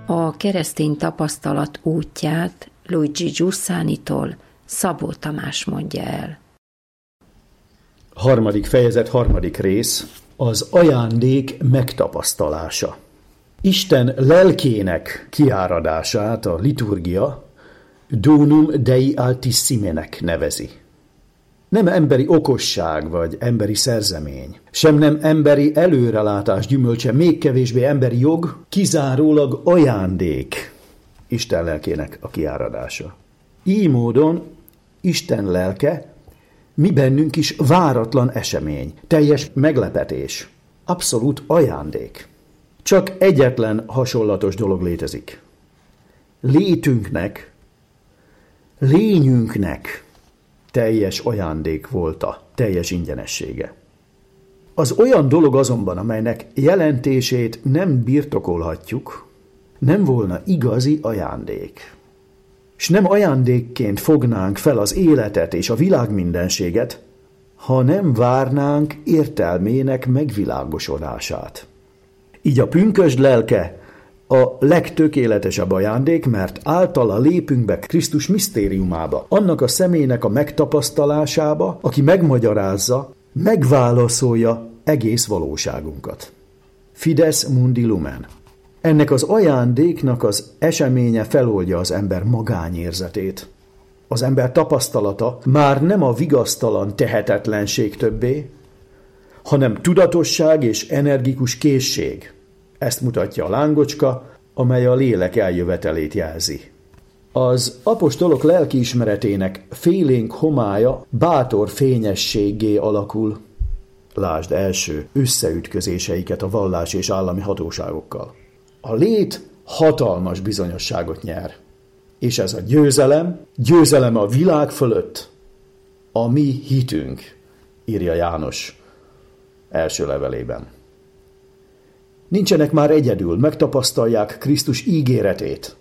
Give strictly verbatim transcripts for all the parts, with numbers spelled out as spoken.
A keresztény tapasztalat útját Luigi Giussánitól Szabó Tamás mondja el. Harmadik fejezet, harmadik rész, az ajándék megtapasztalása. Isten lelkének kiáradását a liturgia Donum Dei Altissimének nevezi. Nem emberi okosság vagy emberi szerzemény, sem nem emberi előrelátás gyümölcse, még kevésbé emberi jog, kizárólag ajándék Isten lelkének a kiáradása. Így módon Isten lelke mi bennünk is váratlan esemény, teljes meglepetés, abszolút ajándék. Csak egyetlen hasonlatos dolog létezik. Létünknek, lényünknek teljes ajándék volt a teljes ingyenessége. Az olyan dolog azonban, amelynek jelentését nem birtokolhatjuk, nem volna igazi ajándék. És nem ajándékként fognánk fel az életet és a világ mindenséget, ha nem várnánk értelmének megvilágosodását. Így a pünkösd lelke a legtökéletesebb ajándék, mert általa lépünk be Krisztus misztériumába, annak a személynek a megtapasztalásába, aki megmagyarázza, megválaszolja egész valóságunkat. Fides mundi lumen. Ennek az ajándéknak az eseménye feloldja az ember magányérzetét. Az ember tapasztalata már nem a vigasztalan tehetetlenség többé, hanem tudatosság és energikus készség. Ezt mutatja a lángocska, amely a lélek eljövetelét jelzi. Az apostolok lelkiismeretének félénk homálya bátor fényességgé alakul. Lásd első összeütközéseiket a vallás és állami hatóságokkal. A lét hatalmas bizonyosságot nyer. És ez a győzelem, győzelem a világ fölött, a mi hitünk, írja János első levelében. Nincsenek már egyedül, megtapasztalják Krisztus ígéretét.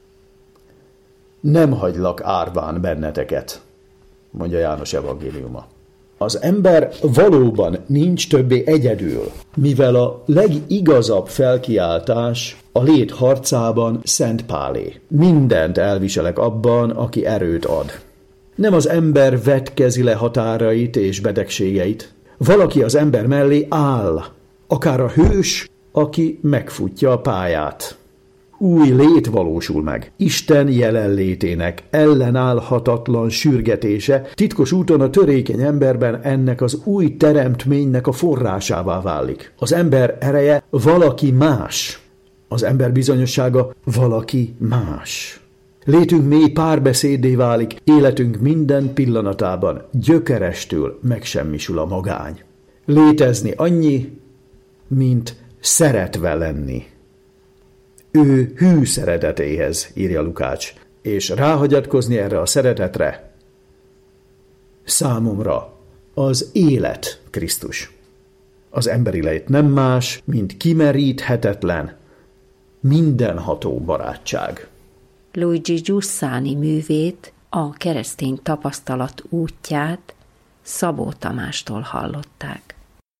Nem hagylak árván benneteket, mondja János evangéliuma. Az ember valóban nincs többé egyedül, mivel a legigazabb felkiáltás a lét harcában Szent Pálé. Mindent elviselek abban, aki erőt ad. Nem az ember vetkezi le határait és betegségeit. Valaki az ember mellé áll, akár a hős, aki megfutja a pályát. Új lét valósul meg. Isten jelenlétének ellenállhatatlan sürgetése titkos úton a törékeny emberben ennek az új teremtménynek a forrásává válik. Az ember ereje valaki más. Az ember bizonyossága valaki más. Létünk mély párbeszéddé válik, életünk minden pillanatában gyökerestül megsemmisül a magány. Létezni annyi, mint szeretve lenni. Ő hű szeretetéhez, írja Lukács, és ráhagyatkozni erre a szeretetre számomra az élet Krisztus. Az emberi lét nem más, mint kimeríthetetlen, mindenható barátság. Luigi Giussani művét, a keresztény tapasztalat útját Szabó Tamástól hallották.